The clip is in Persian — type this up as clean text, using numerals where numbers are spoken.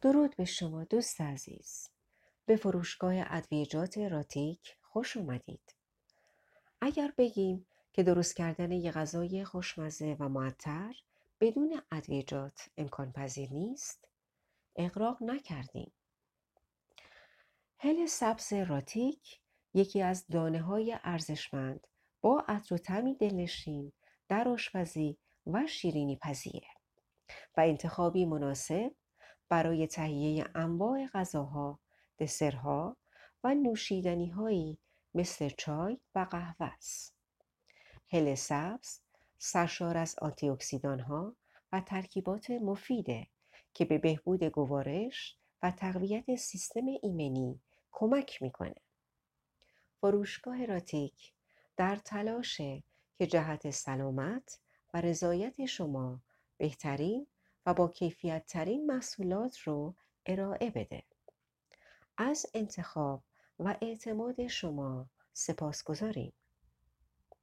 درود به شما دوست عزیز. به فروشگاه ادویه‌جات راتیک خوش اومدید. اگر بگیم که درست کردن یه غذای خوشمزه و معطر بدون ادویه‌جات امکان پذیر نیست، اغراق نکردیم. هل سبز راتیک یکی از دانه‌های ارزشمند با عطر و طعمی دلنشین در آشپزی و شیرینی پزیه و انتخابی مناسب برای تهیه انواع غذاها، دسرها و نوشیدنی‌هایی مثل چای و قهوه است. هل سبز سرشار از آنتی‌اکسیدان‌ها و ترکیبات مفیده که به بهبود گوارش و تقویت سیستم ایمنی کمک میکنه. فروشگاه راتیک در تلاشه که جهت سلامت و رضایت شما بهترین و با کیفیت ترین محصولات رو ارائه بده. از انتخاب و اعتماد شما سپاسگزاریم.